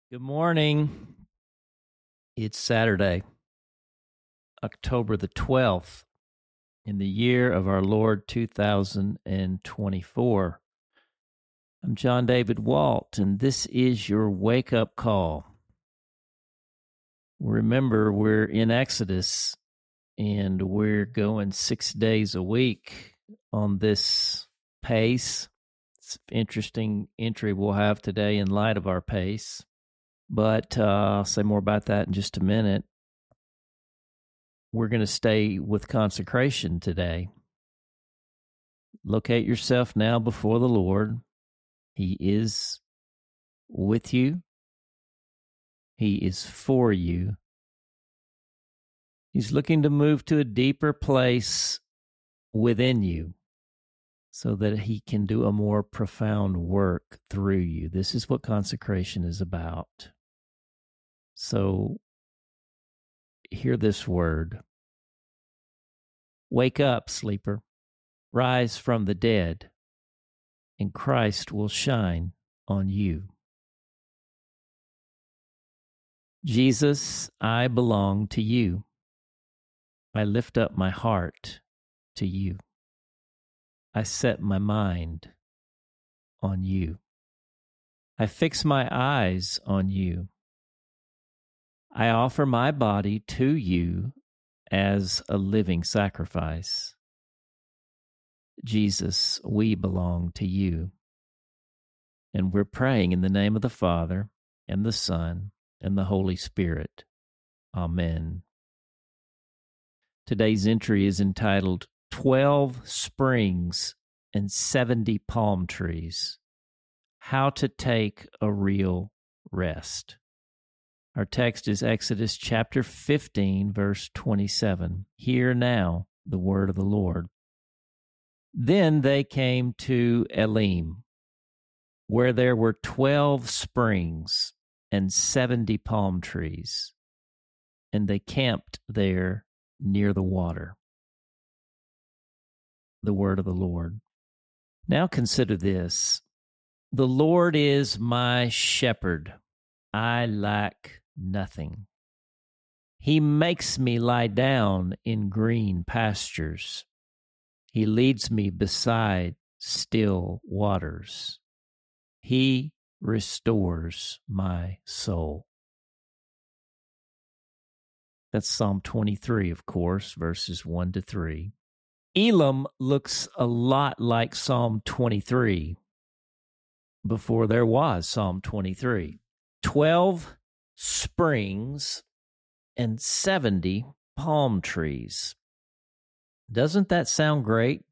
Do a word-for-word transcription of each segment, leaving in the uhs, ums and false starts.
Good morning. It's Saturday, October the twelfth, in the year of our Lord two thousand twenty-four. I'm John David Walt, and this is your wake-up call. Remember, we're in Exodus, and we're going six days a week on this pace. It's an interesting entry we'll have today in light of our pace. But uh, I'll say more about that in just a minute. We're going to stay with consecration today. Locate yourself now before the Lord. He is with you. He is for you. He's looking to move to a deeper place within you so that he can do a more profound work through you. This is what consecration is about. So, hear this word. Wake up, sleeper. Rise from the dead, and Christ will shine on you. Jesus, I belong to you. I lift up my heart to you. I set my mind on you. I fix my eyes on you. I offer my body to you as a living sacrifice. Jesus, we belong to you. And we're praying in the name of the Father, and the Son, and the Holy Spirit. Amen. Today's entry is entitled twelve Springs and seventy Palm Trees. How to Take a Real Rest. Our text is Exodus chapter fifteen, verse twenty-seven. Hear now the word of the Lord. Then they came to Elim, where there were twelve springs and seventy palm trees, and they camped there near the water. The word of the Lord. Now consider this. The Lord is my shepherd. I lack nothing. He makes me lie down in green pastures. He leads me beside still waters. He restores my soul. That's Psalm twenty-three, of course, verses one to three. Elim looks a lot like Psalm twenty-three before there was Psalm twenty-three. Twelve springs and seventy palm trees. Doesn't that sound great?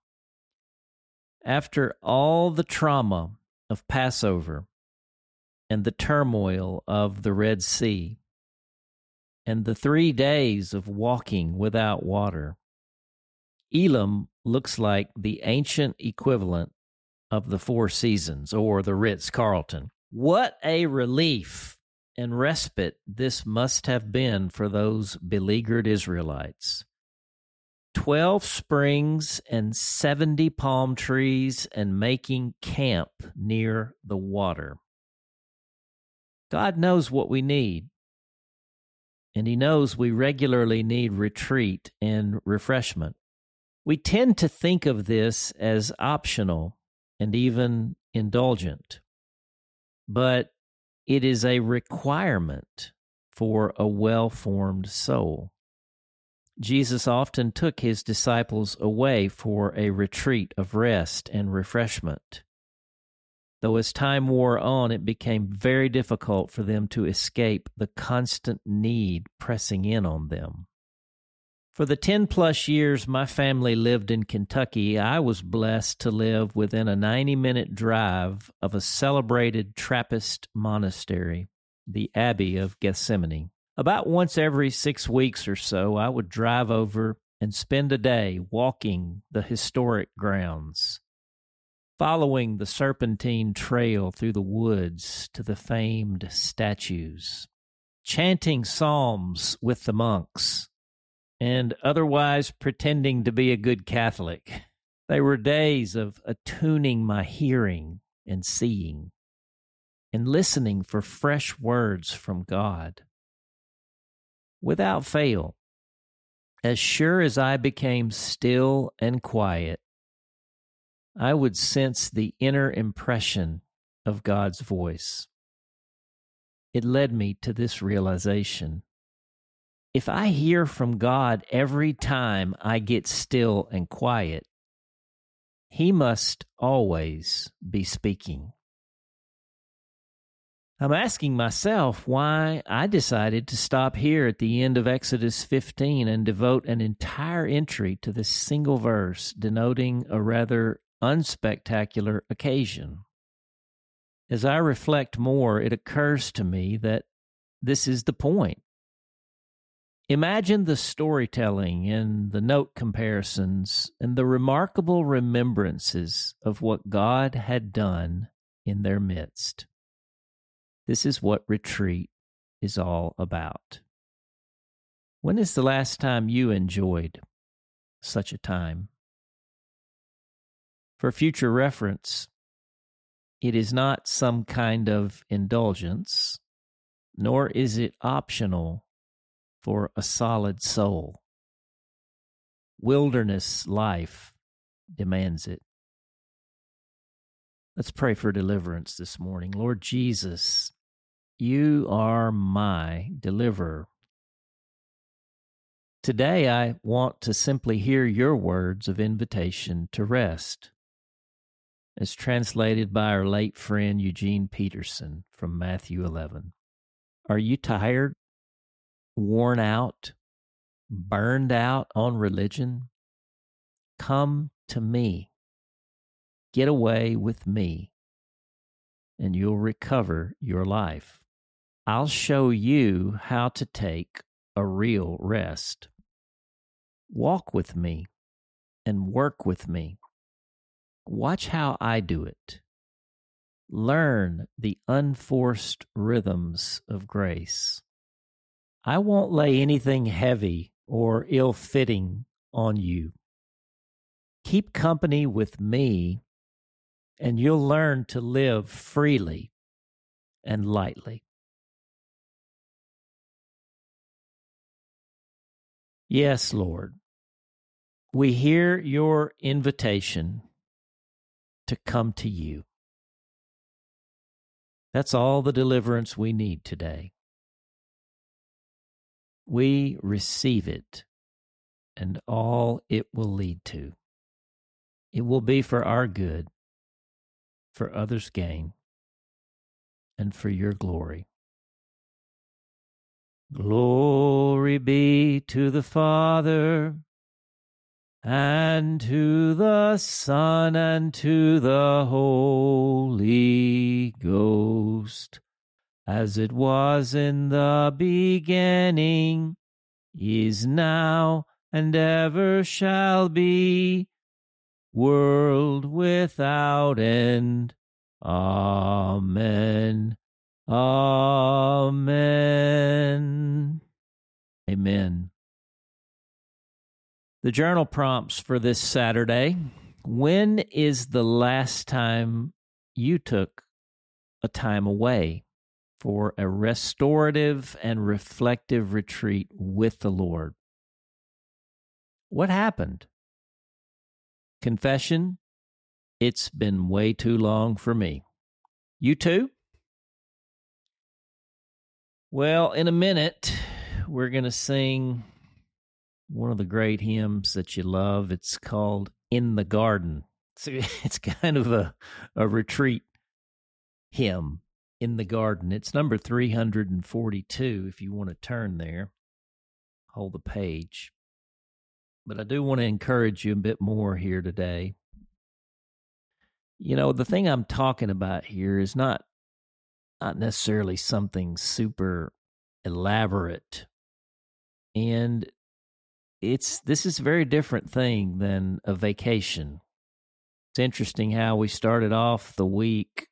After all the trauma of Passover and the turmoil of the Red Sea and the three days of walking without water, Elim looks like the ancient equivalent of the Four Seasons or the Ritz-Carlton. What a relief and respite this must have been for those beleaguered Israelites. Twelve springs and seventy palm trees and making camp near the water. God knows what we need, and He knows we regularly need retreat and refreshment. We tend to think of this as optional and even indulgent, but it is a requirement for a well-formed soul. Jesus often took his disciples away for a retreat of rest and refreshment. Though as time wore on, it became very difficult for them to escape the constant need pressing in on them. For the ten-plus years my family lived in Kentucky, I was blessed to live within a ninety-minute drive of a celebrated Trappist monastery, the Abbey of Gethsemane. About once every six weeks or so, I would drive over and spend a day walking the historic grounds, following the serpentine trail through the woods to the famed statues, chanting psalms with the monks, and otherwise pretending to be a good Catholic. They were days of attuning my hearing and seeing. and listening for fresh words from God. Without fail, as sure as I became still and quiet, I would sense the inner impression of God's voice. It led me to this realization. If I hear from God every time I get still and quiet, He must always be speaking. I'm asking myself why I decided to stop here at the end of Exodus fifteen and devote an entire entry to this single verse denoting a rather unspectacular occasion. As I reflect more, it occurs to me that this is the point. Imagine the storytelling and the note comparisons and the remarkable remembrances of what God had done in their midst. This is what retreat is all about. When is the last time you enjoyed such a time? For future reference, it is not some kind of indulgence, nor is it optional for a solid soul. Wilderness life demands it. Let's pray for deliverance this morning. Lord Jesus, you are my deliverer. Today I want to simply hear your words of invitation to rest, as translated by our late friend Eugene Peterson from Matthew eleven. Are you tired, worn out, burned out on religion? Come to me. Get away with me, and you'll recover your life. I'll show you how to take a real rest. Walk with me and work with me. Watch how I do it. Learn the unforced rhythms of grace. I won't lay anything heavy or ill-fitting on you. Keep company with me, and you'll learn to live freely and lightly. Yes, Lord, we hear your invitation to come to you. That's all the deliverance we need today. We receive it and all it will lead to. It will be for our good, for others' gain, and for your glory. Glory be to the Father, and to the Son, and to the Holy Ghost, as it was in the beginning, is now, and ever shall be, world without end. Amen. Amen. Amen. The journal prompts for this Saturday. When is the last time you took a time away for a restorative and reflective retreat with the Lord? What happened? Confession, it's been way too long for me. You too? Well, in a minute, we're going to sing one of the great hymns that you love. It's called In the Garden. So it's kind of a, a retreat hymn, In the Garden. It's number three hundred forty-two if you want to turn there. Hold the page. But I do want to encourage you a bit more here today. You know, the thing I'm talking about here is not not necessarily something super elaborate. And it's this is a very different thing than a vacation. It's interesting how we started off the week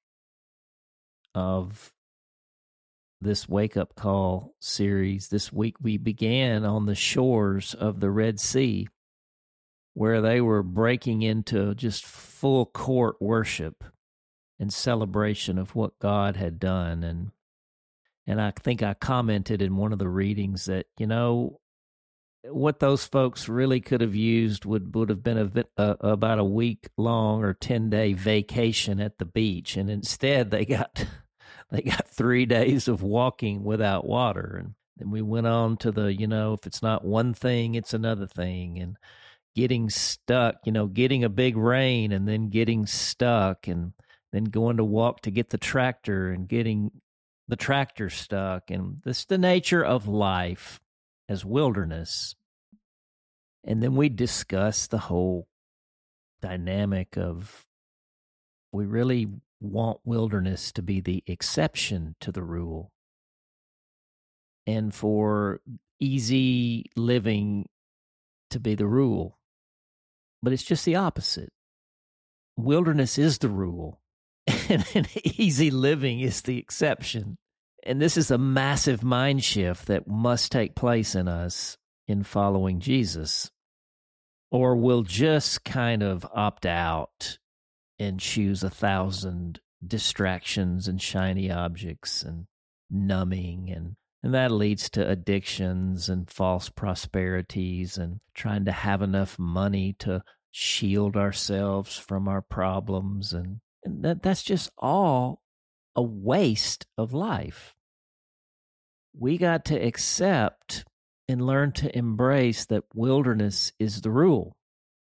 of this wake-up call series. This week we began on the shores of the Red Sea, where they were breaking into just full court worship and celebration of what God had done. And and I think I commented in one of the readings that, you know, what those folks really could have used would, would have been a, a, about a week long or ten day vacation at the beach. And instead they got, they got three days of walking without water. And then we went on to the, you know, if it's not one thing, it's another thing. And getting stuck, you know, getting a big rain and then getting stuck, and then going to walk to get the tractor and getting the tractor stuck. And this is the nature of life as wilderness. And then we discuss the whole dynamic of we really want wilderness to be the exception to the rule, and for easy living to be the rule. But it's just the opposite. Wilderness is the rule, and, and easy living is the exception. And this is a massive mind shift that must take place in us in following Jesus, or we'll just kind of opt out and choose a thousand distractions and shiny objects and numbing, and, and that leads to addictions and false prosperities and trying to have enough money to shield ourselves from our problems, and, and that, that's just all a waste of life. We got to accept and learn to embrace that wilderness is the rule,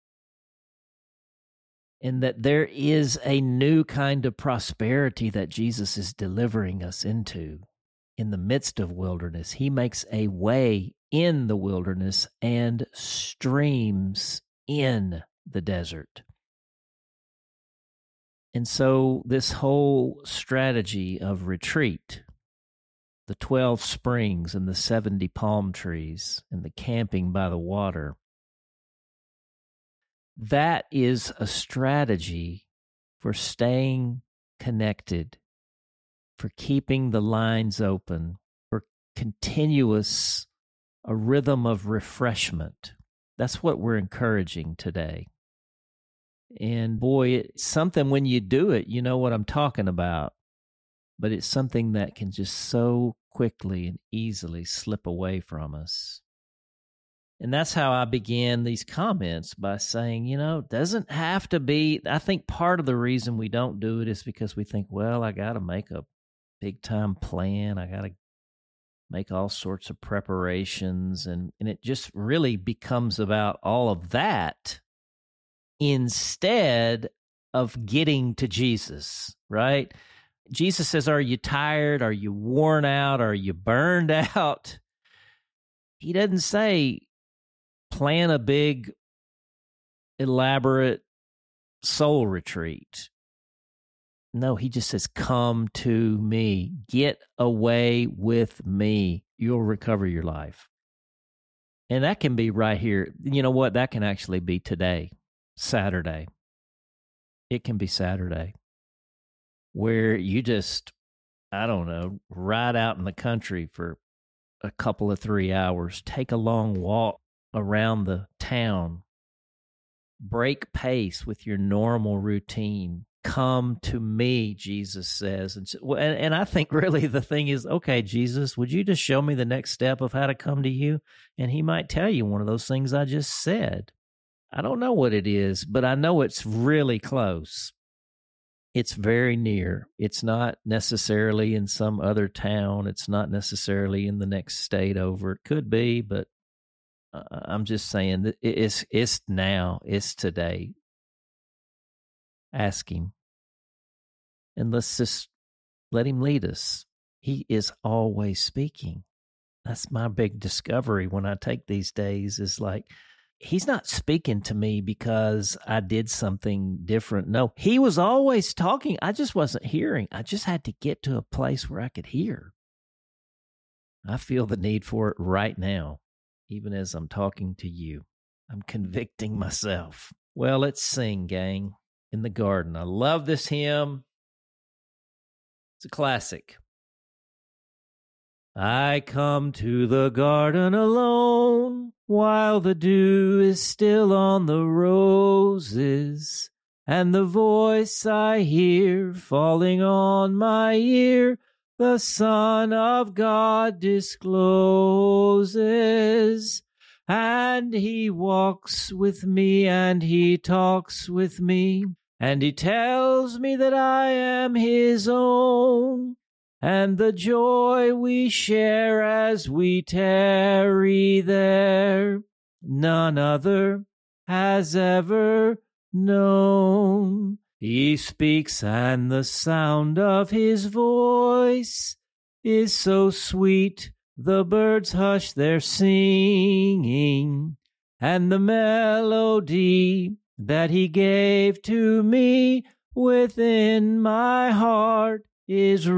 and that there is a new kind of prosperity that Jesus is delivering us into. In the midst of wilderness, he makes a way in the wilderness and streams in the desert. And so this whole strategy of retreat, the twelve springs and the seventy palm trees and the camping by the water, that is a strategy for staying connected, for keeping the lines open, for continuous, a rhythm of refreshment. That's what we're encouraging today. And boy, it's something when you do it, you know what I'm talking about. But it's something that can just so quickly and easily slip away from us. And that's how I began these comments, by saying, you know, it doesn't have to be. I think part of the reason we don't do it is because we think, well, I got to make a big time plan. I got to make all sorts of preparations. And, and it just really becomes about all of that instead of getting to Jesus, right? Jesus says, are you tired? Are you worn out? Are you burned out? He doesn't say, plan a big, elaborate soul retreat. No, he just says, come to me. Get away with me. You'll recover your life. And that can be right here. You know what? That can actually be today, Saturday. It can be Saturday, where you just, I don't know, ride out in the country for a couple of three hours, take a long walk around the town, break pace with your normal routine. Come to me, Jesus says. And, so, and, and I think really the thing is, okay, Jesus, would you just show me the next step of how to come to you? And he might tell you one of those things I just said. I don't know what it is, but I know it's really close. It's very near. It's not necessarily in some other town. It's not necessarily in the next state over. It could be, but uh, I'm just saying that it's, it's now. It's today. Ask him. And let's just let him lead us. He is always speaking. That's my big discovery when I take these days, is like, he's not speaking to me because I did something different. No, he was always talking. I just wasn't hearing. I just had to get to a place where I could hear. I feel the need for it right now, even as I'm talking to you. I'm convicting myself. Well, let's sing, gang, in the garden. I love this hymn. It's a classic. I come to the garden alone, while the dew is still on the roses. and the voice I hear falling on my ear, the Son of God discloses. And he walks with me, and he talks with me, and he tells me that I am his own, and the joy we share as we tarry there, none other has ever known. He speaks, and the sound of his voice is so sweet, the birds hush their singing, and the melody that he gave to me within my heart is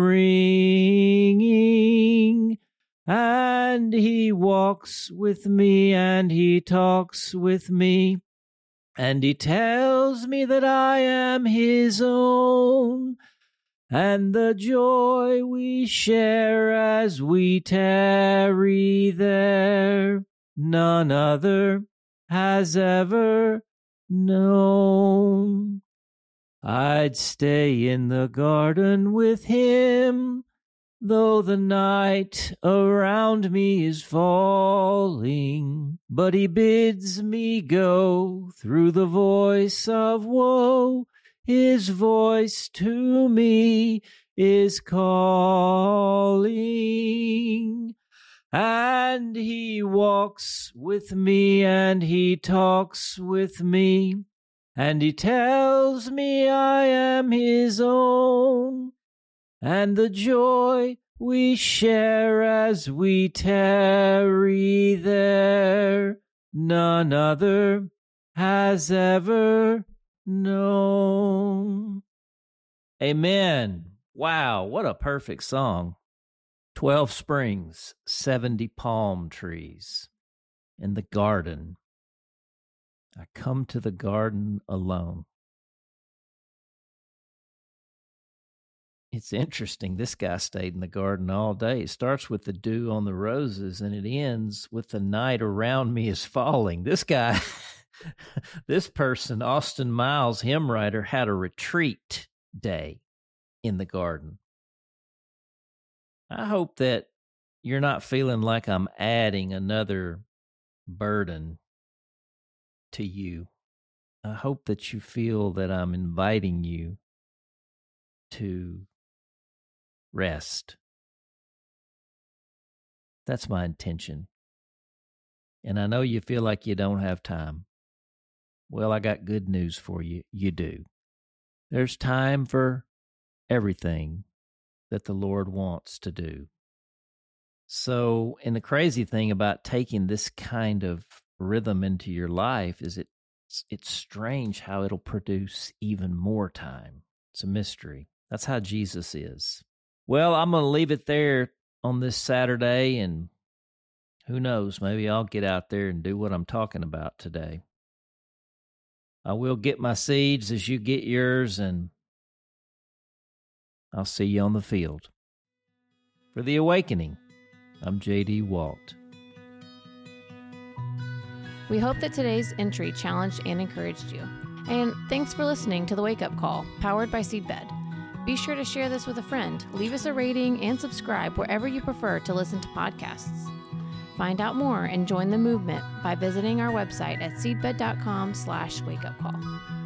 ringing. And he walks with me, and he talks with me, and he tells me that I am his own, and the joy we share as we tarry there, none other has ever known. I'd stay in the garden with him, though the night around me is falling, but he bids me go through the voice of woe. His voice to me is calling, and he walks with me, and he talks with me, and he tells me I am his own, and the joy we share as we tarry there, none other has ever known. Amen. Wow, what a perfect song. Twelve springs, seventy palm trees, in the garden. I come to the garden alone. It's interesting. This guy stayed in the garden all day. It starts with the dew on the roses, and it ends with the night around me is falling. This guy, this person, Austin Miles, hymn writer, had a retreat day in the garden. I hope that you're not feeling like I'm adding another burden to you. I hope that you feel that I'm inviting you to rest. That's my intention. And I know you feel like you don't have time. Well, I got good news for you. You do. There's time for everything that the Lord wants to do. So, and the crazy thing about taking this kind of rhythm into your life is it, it's, it's strange how it'll produce even more time. It's a mystery. That's how Jesus is. Well, I'm going to leave it there on this Saturday, and who knows, maybe I'll get out there and do what I'm talking about today. I will get my seeds as you get yours, and I'll see you on the field. For The Awakening, I'm J D Walt. We hope that today's entry challenged and encouraged you. And thanks for listening to The Wake Up Call, powered by Seedbed. Be sure to share this with a friend, leave us a rating, and subscribe wherever you prefer to listen to podcasts. Find out more and join the movement by visiting our website at seedbed.com slash wakeupcall.